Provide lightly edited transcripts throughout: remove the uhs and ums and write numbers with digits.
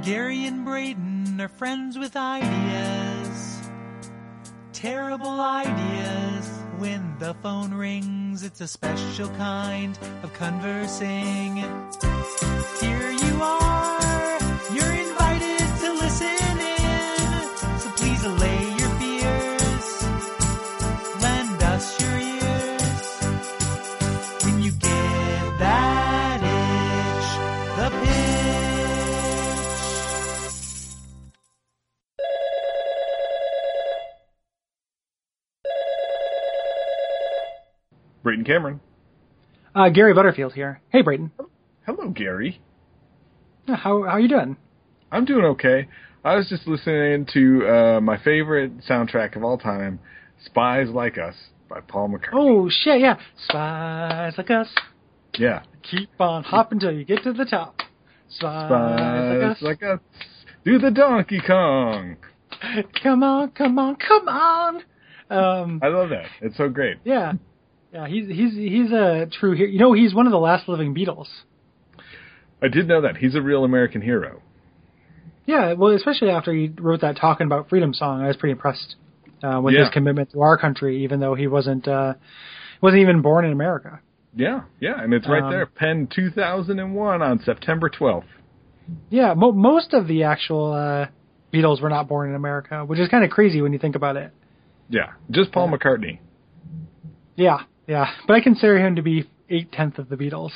Gary and Braden are friends with ideas. Terrible ideas. When the phone rings, it's a special kind of conversing. Here you are, you're invited to listen in. So please allay your fears. Lend us your ears. When you get that itch, the pitch. Brayton Cameron. Gary Butterfield here. Hey, Brayton. Hello, Gary. How are you doing? I'm doing okay. I was just listening to my favorite soundtrack of all time, Spies Like Us by Paul McCartney. Oh, shit, yeah. Spies like us. Yeah. Keep on hopping till you get to the top. Spies like us. Do the Donkey Kong. Come on, come on, come on. I love that. It's so great. Yeah. Yeah, he's a true hero. You know, he's one of the last living Beatles. I did know that. He's a real American hero. Yeah, well, especially after he wrote that Talking About Freedom song, I was pretty impressed with his commitment to our country, even though he wasn't even born in America. Yeah, and it's right there, penned 2001 on September 12th. Yeah, most of the actual Beatles were not born in America, which is kind of crazy when you think about it. Yeah, just Paul McCartney. Yeah, but I consider him to be 8/10 of the Beatles.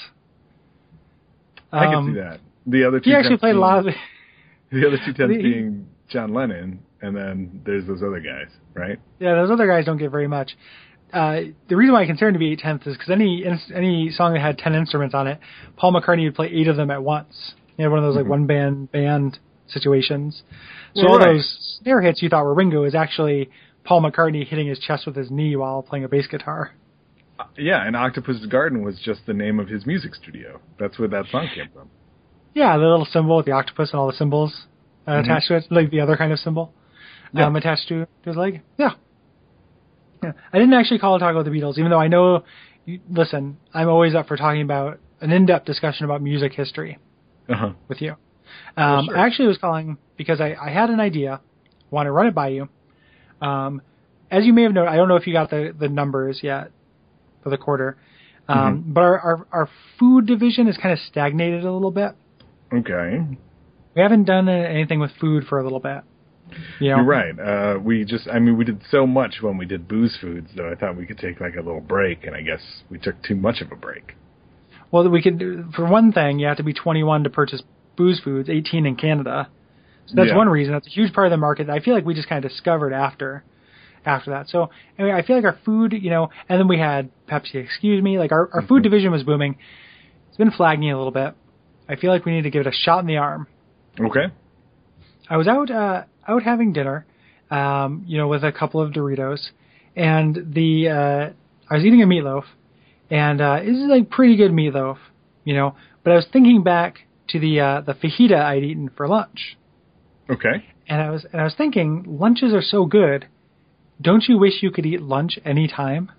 I can see that. The other two. He actually played a lot of the other 2/10 being John Lennon, and then there's those other guys, right? Yeah, those other guys don't get very much. The reason why I consider him to be 8/10 is because any song that had 10 instruments on it, Paul McCartney would play 8 of them at once. He had one of those like one band situations. So all those snare hits you thought were Ringo is actually Paul McCartney hitting his chest with his knee while playing a bass guitar. Yeah, and Octopus Garden was just the name of his music studio. That's where that song came from. Yeah, the little symbol with the octopus and all the symbols attached to it, like the other kind of symbol attached to his leg. Yeah. I didn't actually call to talk about the Beatles, even though I know, listen, I'm always up for talking about an in-depth discussion about music history with you. Sure. I actually was calling because I had an idea, want to run it by you. As you may have noted, I don't know if you got the numbers yet for the quarter, but our food division is kind of stagnated a little bit. Okay. We haven't done anything with food for a little bit. You know? You're right. We did so much when we did booze foods, though I thought we could take like a little break, and I guess we took too much of a break. Well, we could, for one thing, you have to be 21 to purchase booze foods, 18 in Canada. So that's one reason. That's a huge part of the market that I feel like we just kind of discovered after that. So anyway, I feel like our food, and then we had Pepsi, excuse me, like our food division was booming. It's been flagging a little bit. I feel like we need to give it a shot in the arm. Okay. I was out having dinner, with a couple of Doritos, and I was eating a meatloaf, and this is like pretty good meatloaf, but I was thinking back to the fajita I'd eaten for lunch. Okay. And I was thinking, lunches are so good. Don't you wish you could eat lunch any time?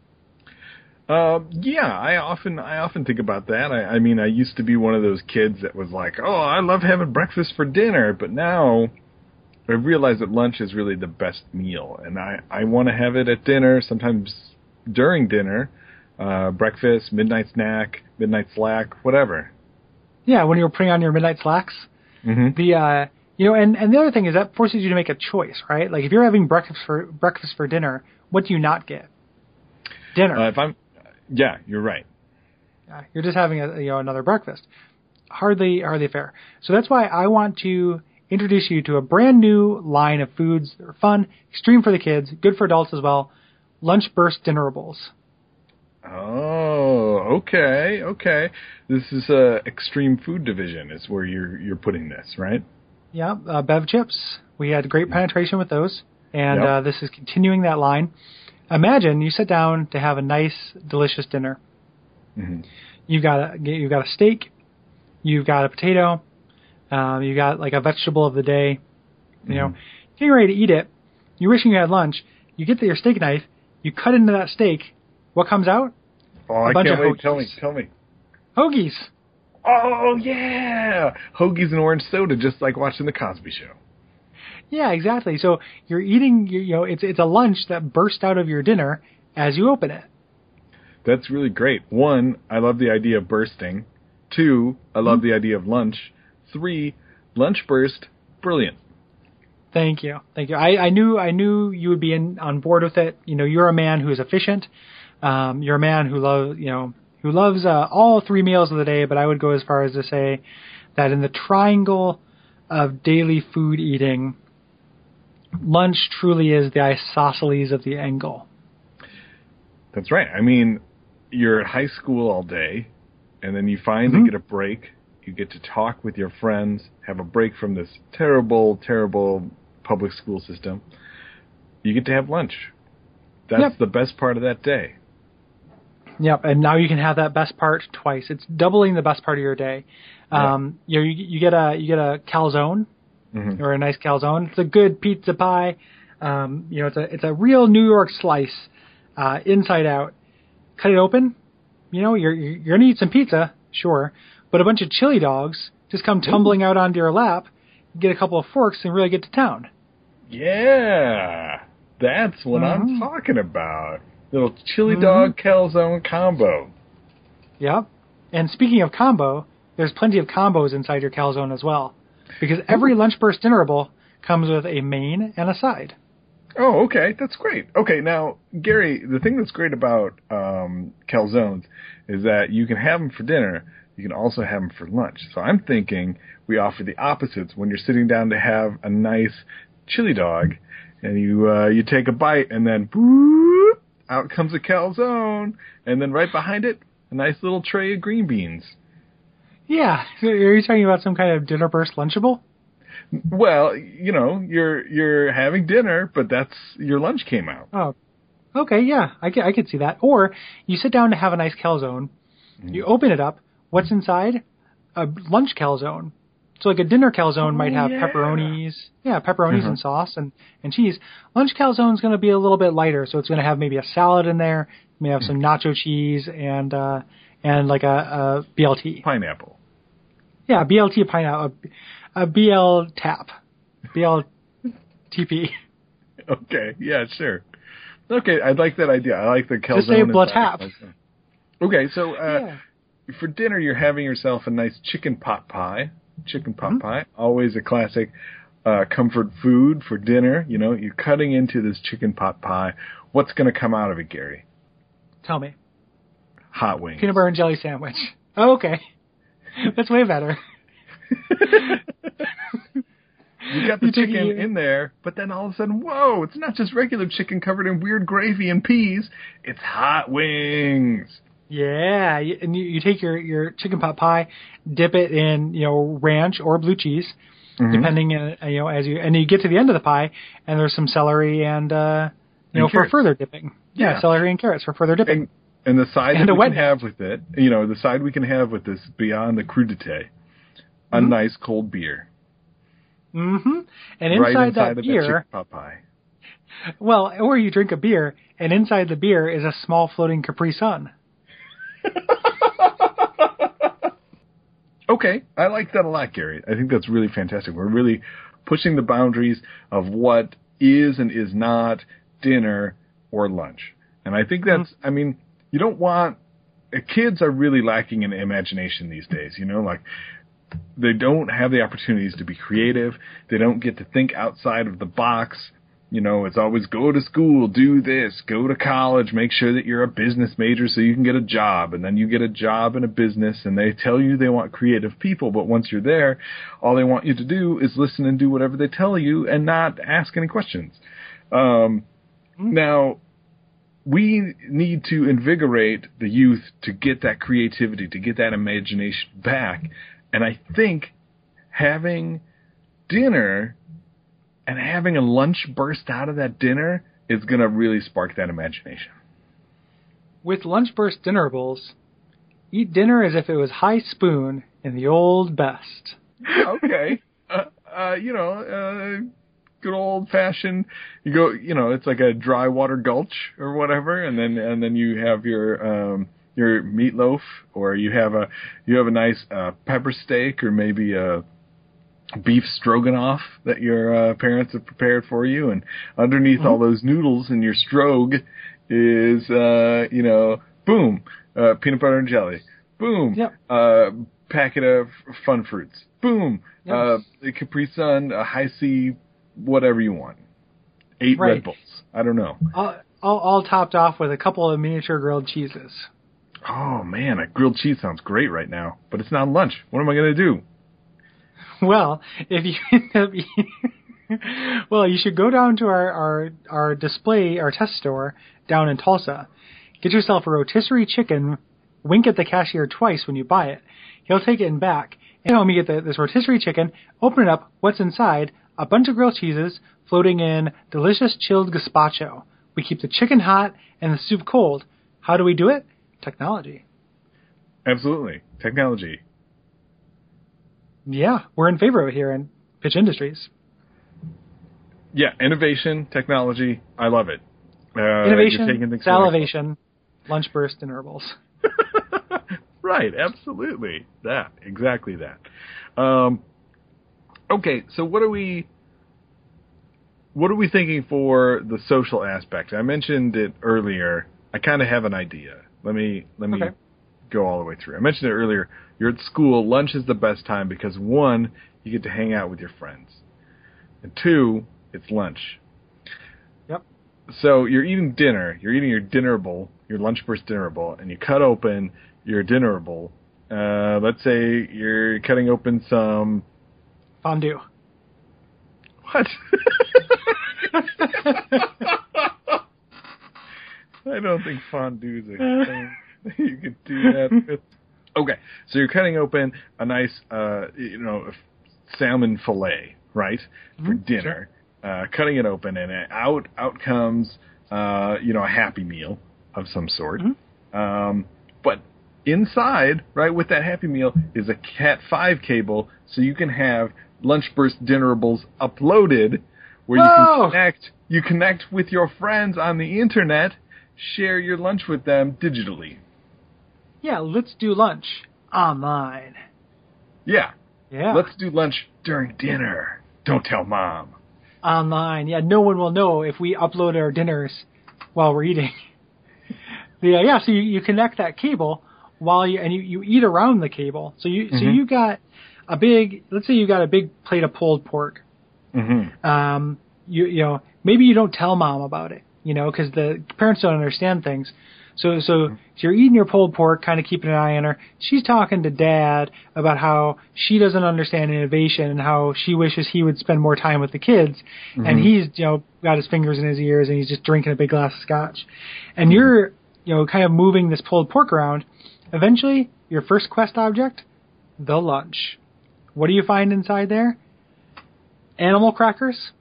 Yeah, I often think about that. I mean, I used to be one of those kids that was like, oh, I love having breakfast for dinner, but now I realize that lunch is really the best meal, and I want to have it at dinner, sometimes during dinner, breakfast, midnight snack, midnight slack, whatever. Yeah, when you're putting on your midnight slacks. Mm-hmm. And the other thing is that forces you to make a choice, right? Like if you're having breakfast for dinner, what do you not get? Dinner. Yeah, you're right. You're just having another breakfast. Hardly fair. So that's why I want to introduce you to a brand new line of foods that are fun, extreme for the kids, good for adults as well. Lunch Burst Dinnerables. Oh, okay. This is extreme food division is where you're putting this, right? Yeah, Bev chips. We had great penetration with those, and this is continuing that line. Imagine you sit down to have a nice, delicious dinner. Mm-hmm. You've got a steak, you've got a potato, you've got like a vegetable of the day. Getting ready to eat it. You're wishing you had lunch. You get your steak knife, you cut into that steak. What comes out? Oh, I can't wait. Tell me. Hoagies. Oh, yeah! Hoagies and orange soda, just like watching The Cosby Show. Yeah, exactly. So you're eating, it's a lunch that burst out of your dinner as you open it. That's really great. 1, I love the idea of bursting. 2, I love the idea of lunch. 3, lunch burst, brilliant. Thank you. I knew you would be on board with it. You're a man who is efficient. You're a man who loves all 3 meals of the day. But I would go as far as to say that in the triangle of daily food eating, lunch truly is the isosceles of the angle. That's right. I mean, you're at high school all day, and then you finally get a break. You get to talk with your friends, have a break from this terrible, terrible public school system. You get to have lunch. That's the best part of that day. Yep, and now you can have that best part twice. It's doubling the best part of your day. You get a calzone, or a nice calzone. It's a good pizza pie. It's a real New York slice, inside out. Cut it open. You're gonna eat some pizza, sure, but a bunch of chili dogs just come tumbling out onto your lap. You get a couple of forks and really get to town. Yeah, that's what I'm talking about. Little chili dog calzone combo. Yep. And speaking of combo, there's plenty of combos inside your calzone as well. Because every lunch burst dinnerable comes with a main and a side. Oh, okay. That's great. Okay, now, Gary, the thing that's great about calzones is that you can have them for dinner. You can also have them for lunch. So I'm thinking we offer the opposites when you're sitting down to have a nice chili dog, and you take a bite, and then boop, out comes a calzone, and then right behind it, a nice little tray of green beans. Yeah. So are you talking about some kind of dinner burst Lunchable? Well, you're having dinner, but that's your lunch came out. Oh, okay, yeah, I could see that. Or you sit down to have a nice calzone, you open it up. What's inside? A lunch calzone. So like a dinner calzone might have pepperonis, and sauce and cheese. Lunch calzone is going to be a little bit lighter, so it's going to have maybe a salad in there, may have some nacho cheese and like a BLT. Pineapple. Yeah, BLT pineapple, a BL tap, BLTP. Okay, yeah, sure. Okay, I like that idea. I like the calzone. Just say tap. Okay, so for dinner you're having yourself a nice chicken pot pie. Chicken pot pie, always a classic comfort food for dinner. You're cutting into this chicken pot pie. What's going to come out of it, Gary? Tell me. Hot wings. Peanut butter and jelly sandwich. Oh, okay. That's way better. You got the chicken in there, but then all of a sudden, whoa, it's not just regular chicken covered in weird gravy and peas. It's hot wings. Yeah, and you take your chicken pot pie, dip it in ranch or blue cheese, depending as you get to the end of the pie, and there's some celery and for further dipping. Yeah, celery and carrots for further dipping. And the side that we can have with it, the side we can have with this beyond the crudité, a nice cold beer. Mm-hmm. And inside that of beer, that chicken pot pie. Well, or you drink a beer, and inside the beer is a small floating Capri Sun. Okay, I like that a lot, Gary. I think that's really fantastic. We're really pushing the boundaries of what is and is not dinner or lunch. And I think that's, you don't want, kids are really lacking in imagination these days, like they don't have the opportunities to be creative. They don't get to think outside of the box. It's always go to school, do this, go to college, make sure that you're a business major so you can get a job. And then you get a job in a business and they tell you they want creative people. But once you're there, all they want you to do is listen and do whatever they tell you and not ask any questions. Now, we need to invigorate the youth to get that creativity, to get that imagination back. And I think having dinner and having a lunch burst out of that dinner is going to really spark that imagination. With lunch burst dinnerables, eat dinner as if it was high spoon in the old best. Okay. Good old fashioned, you go, it's like a dry water gulch or whatever. And then you have your your meatloaf, or you have a nice pepper steak, or maybe a beef stroganoff that your parents have prepared for you, and underneath all those noodles in your strog is boom, peanut butter and jelly, boom, packet of Fun Fruits, boom, the Capri Sun, a High C, whatever you want, 8 Red Bulls, I don't know, all topped off with a couple of miniature grilled cheeses. Oh man, a grilled cheese sounds great right now, but it's not lunch. What am I going to do? Well, if you end up well, you should go down to our display, our test store down in Tulsa. Get yourself a rotisserie chicken, wink at the cashier twice when you buy it. He'll take it in back. And home you get this rotisserie chicken, open it up, what's inside? A bunch of grilled cheeses floating in delicious chilled gazpacho. We keep the chicken hot and the soup cold. How do we do it? Technology. Absolutely. Technology. Yeah, we're in favor of it here in Pitch Industries. Yeah, innovation, technology, I love it. Innovation, salivation, lunch burst, and herbals. Right, absolutely. Exactly that. Okay, so what are we thinking for the social aspect? I mentioned it earlier. I kind of have an idea. Let me go all the way through. I mentioned it earlier. You're at school. Lunch is the best time because, 1, you get to hang out with your friends. And 2, it's lunch. Yep. So you're eating dinner. You're eating your dinnerable, your lunch burst dinnerable, and you cut open your dinnerable. Let's say you're cutting open some... fondue. What? I don't think fondue is a thing you could do that with. Okay, so you're cutting open a nice, salmon fillet, right, for dinner. Sure. Cutting it open, and out comes, a Happy Meal of some sort. But inside, right, with that Happy Meal is a Cat 5 cable, so you can have Lunch Burst Dinnerables uploaded, where you connect with your friends on the internet, share your lunch with them digitally. Yeah, let's do lunch online. Yeah. Yeah. Let's do lunch during dinner. Don't tell Mom. Online. Yeah, no one will know if we upload our dinners while we're eating. So you connect that cable while you eat around the cable. So you got a big, let's say you got a big plate of pulled pork. Mm-hmm. Maybe you don't tell Mom about it, because the parents don't understand things. So you're eating your pulled pork, kind of keeping an eye on her. She's talking to Dad about how she doesn't understand innovation and how she wishes he would spend more time with the kids. Mm-hmm. And he's, got his fingers in his ears and he's just drinking a big glass of scotch. And you're, kind of moving this pulled pork around. Eventually, your first quest object, the lunch. What do you find inside there? Animal crackers,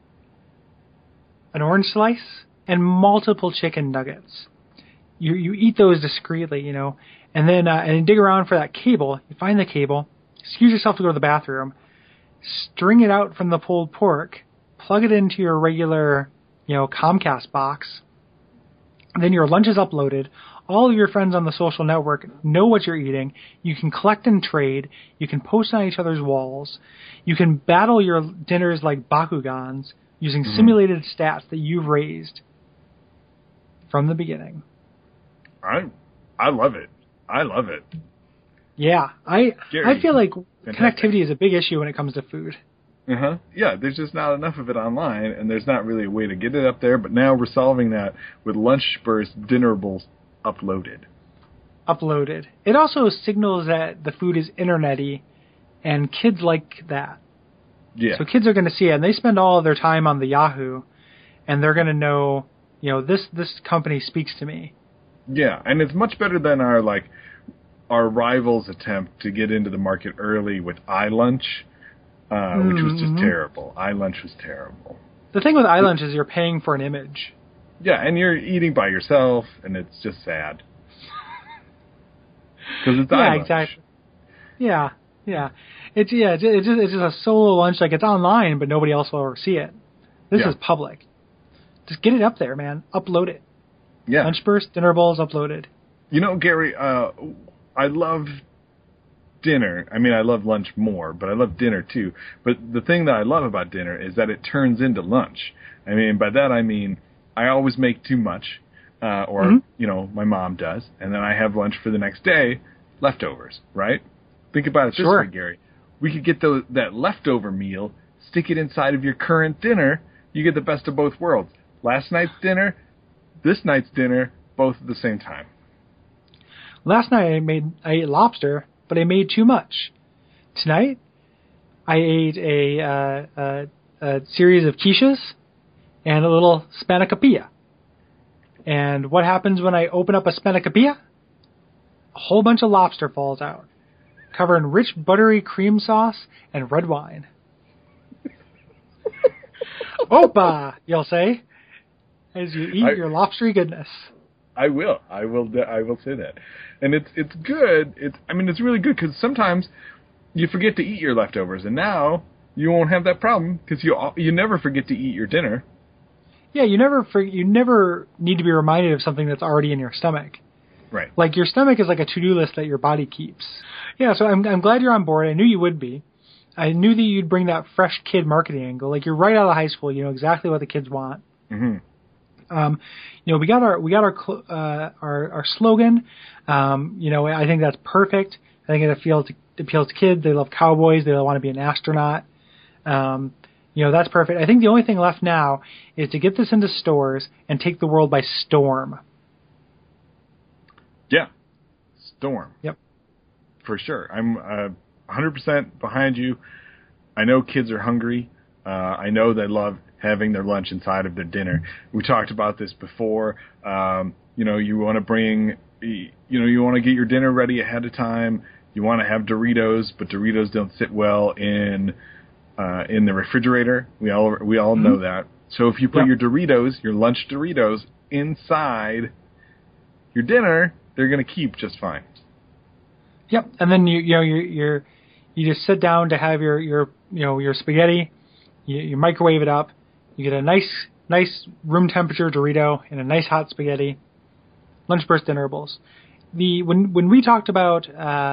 an orange slice, and multiple chicken nuggets. You eat those discreetly, and then and dig around for that cable. You find the cable, excuse yourself to go to the bathroom, string it out from the pulled pork, plug it into your regular, Comcast box. And then your lunch is uploaded. All of your friends on the social network know what you're eating. You can collect and trade. You can post on each other's walls. You can battle your dinners like Bakugans using simulated stats that you've raised from the beginning. I love it. I love it. Yeah, I feel like fantastic. Connectivity is a big issue when it comes to food. Yeah, there's just not enough of it online, and there's not really a way to get it up there. But now we're solving that with Lunch Burst Dinnerables uploaded. It also signals that the food is internet-y, and kids like that. Yeah. So kids are going to see it, and they spend all of their time on the Yahoo, and they're going to know, this company speaks to me. Yeah, and it's much better than our rivals' attempt to get into the market early with iLunch, which was just terrible. iLunch was terrible. The thing with iLunch is you're paying for an image. Yeah, and you're eating by yourself, and it's just sad. Because it's iLunch. Exactly. Yeah. It's just a solo lunch. Like, it's online, but nobody else will ever see it. This is public. Just get it up there, man. Upload it. Yeah. Lunch Burst, Dinnerables uploaded. You know, Gary, I love dinner. I mean, I love lunch more, but I love dinner too. But the thing that I love about dinner is that it turns into lunch. I mean, by that I mean I always make too much, or, you know, my mom does, and then I have lunch for the next day, leftovers, right? Think about it this way, Gary. We could get that leftover meal, stick it inside of your current dinner, you get the best of both worlds. Last night's dinner, this night's dinner, both at the same time. Last night I ate lobster, but I made too much. Tonight, I ate a series of quiches and a little spanakopita. And what happens when I open up a spanakopita? A whole bunch of lobster falls out, covered in rich buttery cream sauce and red wine. Opa, you'll say, as you eat your lobstery goodness. I will say that, and it's good. It's really good because sometimes you forget to eat your leftovers, and now you won't have that problem because you never forget to eat your dinner. Yeah, you never need to be reminded of something that's already in your stomach. Right. Like your stomach is like a to-do list that your body keeps. Yeah, so I'm glad you're on board. I knew you would be. I knew that you'd bring that fresh kid marketing angle. Like, you're right out of high school. You know exactly what the kids want. Mm-hmm. You know, we got our slogan. You know, I think that's perfect. I think it appeals to kids. They love cowboys. They want to be an astronaut. You know, that's perfect. I think the only thing left now is to get this into stores and take the world by storm. Yeah. Storm. Yep. For sure. I'm 100% behind you. I know kids are hungry. I know they love having their lunch inside of their dinner. We talked about this before. You know, you want to get your dinner ready ahead of time. You want to have Doritos, but Doritos don't sit well in the refrigerator. We all know that. So if you put your Doritos, your lunch Doritos, inside your dinner, they're going to keep just fine. Yep, and then you just sit down to have your spaghetti. You microwave it up. You get a nice room temperature Dorito and a nice hot spaghetti. Lunch burst dinerables. When we talked about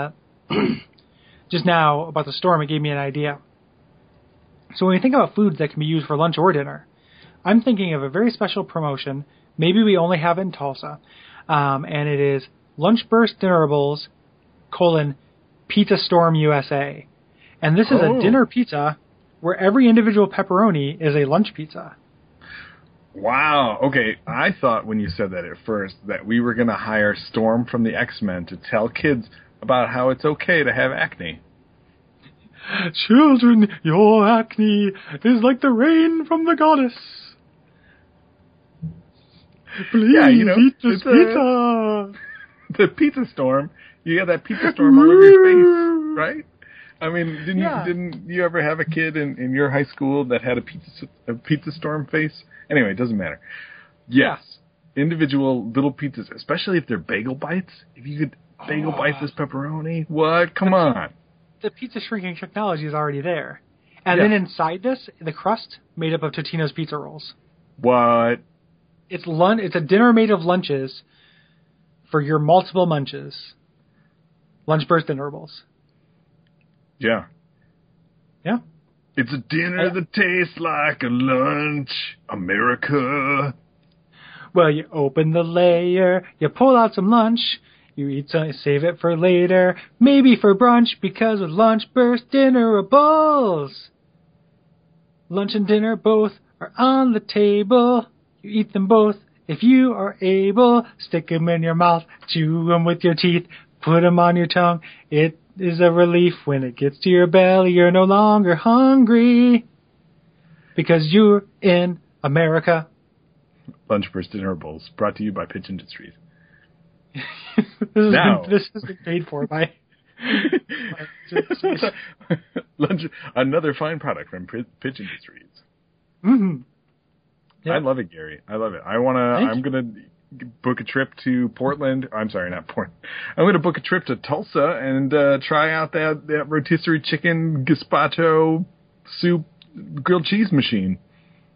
just now about the storm, it gave me an idea. So when we think about foods that can be used for lunch or dinner, I'm thinking of a very special promotion. Maybe we only have it in Tulsa, and it is Lunch Burst Dinerables : Pizza Storm USA. And this is a dinner pizza where every individual pepperoni is a lunch pizza. Wow. Okay, I thought when you said that at first that we were going to hire Storm from the X-Men to tell kids about how it's okay to have acne. Children, your acne is like the rain from the goddess. Please eat this pizza. The pizza storm. You got that pizza storm all over your face, right? I mean, didn't you ever have a kid in your high school that had a pizza storm face? Anyway, it doesn't matter. Yes, individual little pizzas, especially if they're bagel bites. If you could bagel bite this pepperoni, what? Come on. The pizza shrinking technology is already there. And then inside this, the crust made up of Totino's pizza rolls. What? It's a dinner made of lunches for your multiple munches. Lunch Burst Dinerables. Yeah. Yeah. It's a dinner that tastes like a lunch, America. Well, you open the layer, you pull out some lunch, you eat some, save it for later, maybe for brunch, because with Lunch Burst Dinerables, lunch and dinner both are on the table. You eat them both if you are able. Stick them in your mouth, chew them with your teeth, put them on your tongue. It is a relief when it gets to your belly. You're no longer hungry because you're in America. Lunch Burst Dinerables, brought to you by Pitch Industries. This has been paid for by another fine product from Pitch Industries. Mm-hmm. Yep. I love it, Gary. I love it. I'm gonna book a trip to Portland. I'm sorry, not Portland. I'm gonna book a trip to Tulsa and try out that rotisserie chicken gazpacho soup grilled cheese machine.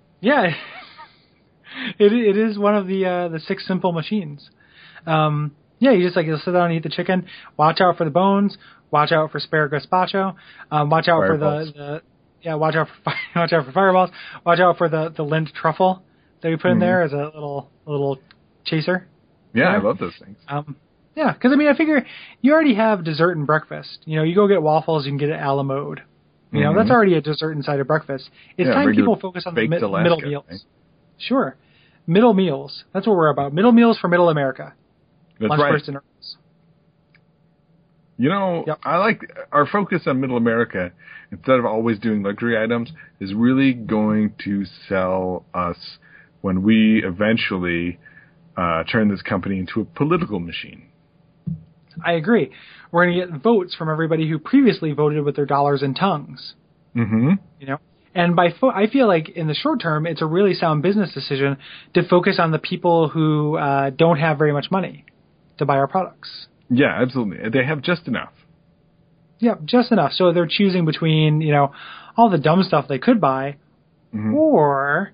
Yeah, it is one of the 6 simple machines. Yeah, you just like you'll sit down and eat the chicken. Watch out for the bones. Watch out for asparagus gazpacho. Watch out Fireballs. for watch out for watch out for fireballs. Watch out for the Lindt truffle that we put in there as a little chaser. Yeah, I love those things. Yeah, because I mean, I figure you already have dessert and breakfast. You know, you go get waffles, you can get it a la mode. You know, that's already a dessert inside of breakfast. It's time people focus on the middle meals. Right? Sure, middle meals. That's what we're about. Middle meals for Middle America. That's Lunch, right. burst, and earls. You know, I like our focus on Middle America, instead of always doing luxury items, is really going to sell us when we eventually turn this company into a political machine. I agree. We're going to get votes from everybody who previously voted with their dollars and tongues. Mm-hmm. You know, and I feel like in the short term, it's a really sound business decision to focus on the people who don't have very much money to buy our products. Yeah, absolutely. They have just enough. Yeah, just enough. So they're choosing between, you know, all the dumb stuff they could buy, or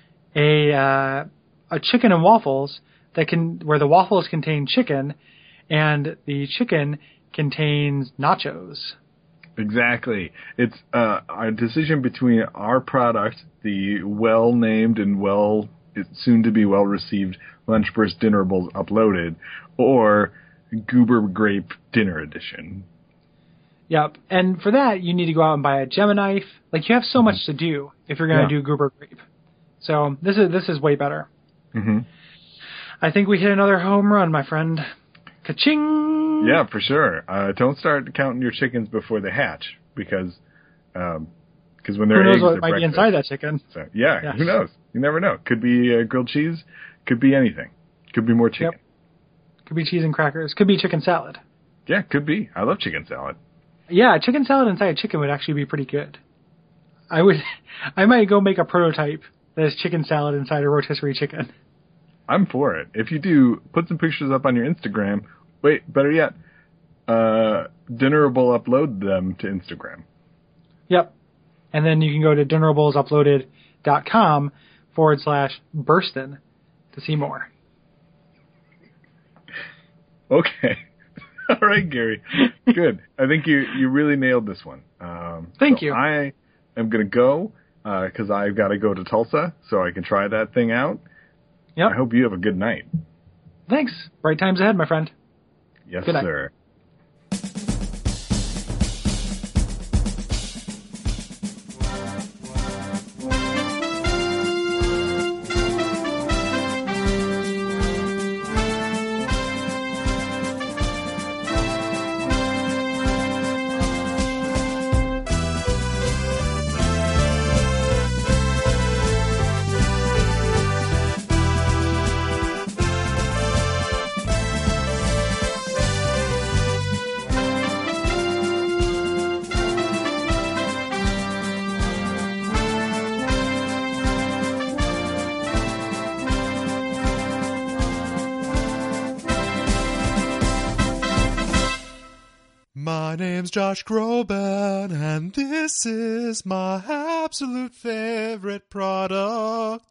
a chicken and waffles where the waffles contain chicken, and the chicken contains nachos. Exactly. It's a decision between our product, the well-named and soon-to-be well-received Lunch Burst Dinnerables Uploaded, or Goober Grape Dinner Edition. Yep. And for that, you need to go out and buy a Gemini. Like, you have so much to do if you're going to do Goober Grape. So this is way better. Mm-hmm. I think we hit another home run, my friend. Ka-ching! Yeah, for sure. Don't start counting your chickens before they hatch, because when they're who knows eggs, what might be inside that chicken? So, yeah, who knows? You never know. Could be grilled cheese. Could be anything. Could be more chicken. Yep. Could be cheese and crackers. Could be chicken salad. Yeah, could be. I love chicken salad. Yeah, chicken salad inside chicken would actually be pretty good. I might go make a prototype that is chicken salad inside a rotisserie chicken. I'm for it. If you do, put some pictures up on your Instagram. Wait, better yet, Dinnerable upload them to Instagram. Yep. And then you can go to dinnerablesuploaded.com/Burston to see more. Okay. All right, Gary. Good. I think you really nailed this one. Thank you. I am going to go because I've got to go to Tulsa so I can try that thing out. Yep. I hope you have a good night. Thanks. Bright times ahead, my friend. Yes, Good night. sir. My name's Josh Groban, and this is my absolute favorite product.